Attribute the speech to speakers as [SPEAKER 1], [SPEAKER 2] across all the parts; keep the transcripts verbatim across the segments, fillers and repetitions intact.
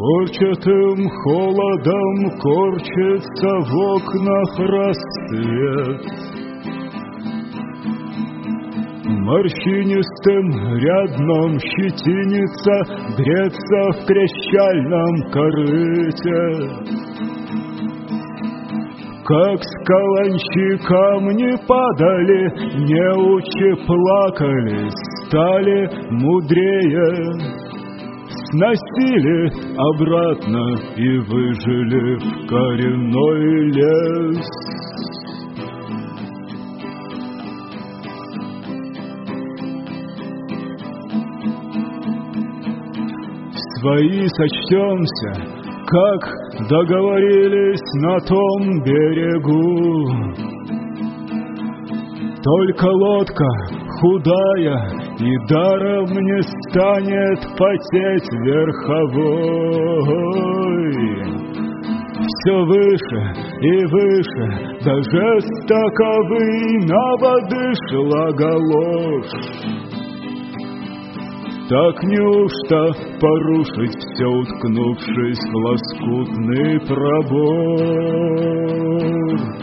[SPEAKER 1] Корчатым холодом корчится в окнах рассвет. Морщинистым рядном щетинится, греться в крещальном корыте. Как с каланчи камни падали, неучи плакали, стали мудрее. Сносили обратно и выжили в коренной лес. Свои сочтемся, как договорились на том берегу. Только лодка худая и даром не станет потеть верховой. Все выше и выше, даже стаковый на воды шла галошь. Так неужто порушить все, уткнувшись в лоскутный пробор?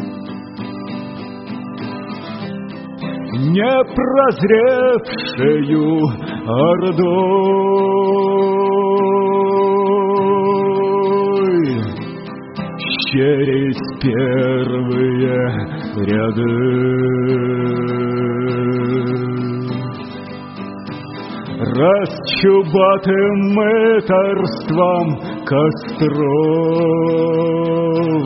[SPEAKER 1] Не прозревшею ордой щерить первые ряды. Расчубатым мытарством костров,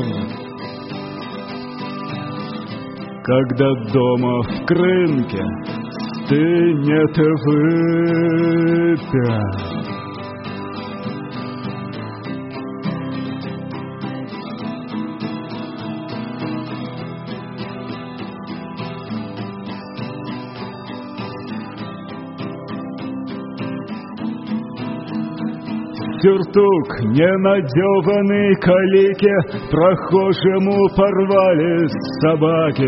[SPEAKER 1] когда дома в крынке стынет выпя. Сюртук, ненадеванный калике, прохожему порвали собаки.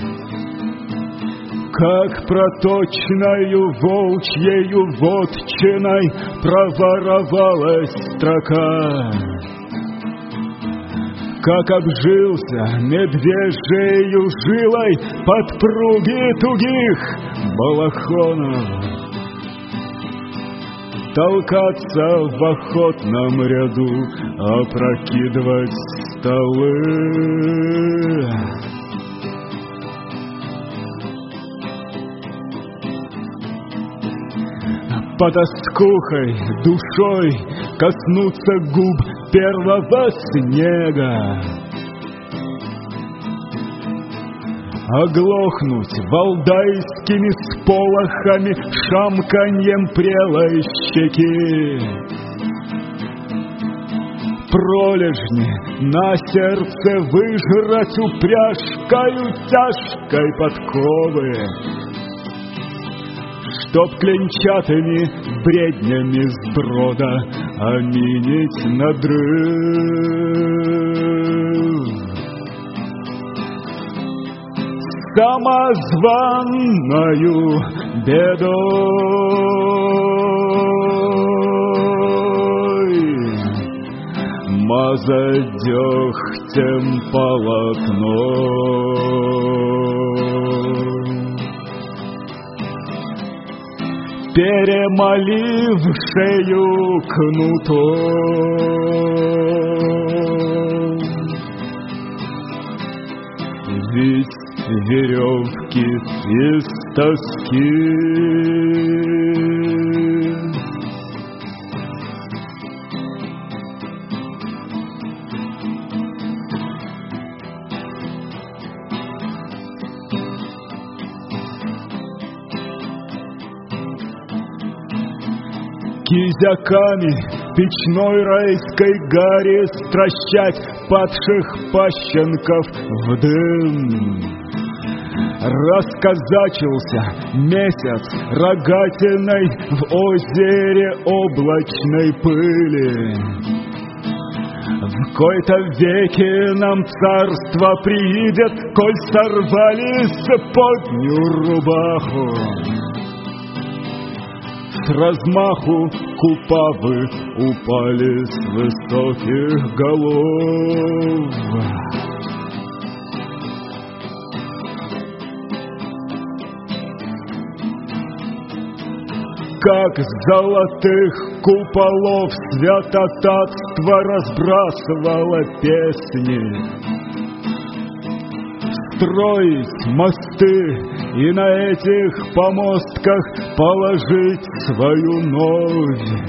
[SPEAKER 1] Как проточною волчьею вотчиной проворовалась строка. Как обжился медвежьею жилой подпруги тугих балахонов. Толкаться в охотном ряду, опрокидывать столы. Под оскухой душой коснуться губ первого снега. Оглохнуть валдайскими сполохами, шамканьем прелой щеки. Пролежни на сердце выжрать упряжкою тяжкой подковы, чтоб клинчатыми бреднями сброда оменить надрыв. Самозванною бедой мазать дегтем полотно. Перемолив шею кнутом, ведь веревки из тоски. Кизяками печной райской гари стращать падших пащенков в дым. Расказачился месяц рогатиной в озере облачной пыли. В кои-то веки нам царство приидет, коль сорвали споднюю рубаху. С размаху купавы упали с высоких голов. Как с золотых куполов святотатство разбрасывало песни. Строить мосты и на этих помостках положить свою новь.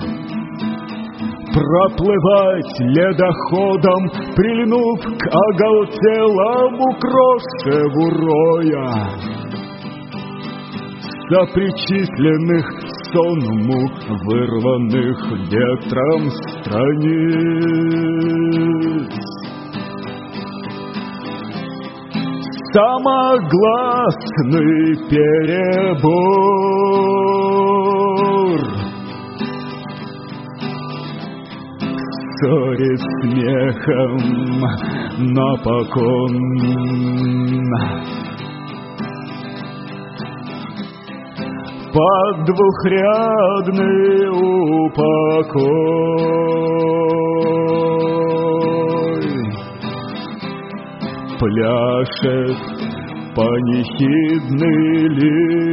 [SPEAKER 1] Проплывать ледоходом, прильнув к оголтелому крошеву роя. Сопричисленных сонму вырванных ветром страниц. Самогласный перебор ссорит смехом напокон. Под двухрядный упокой пляшет панихидный лик.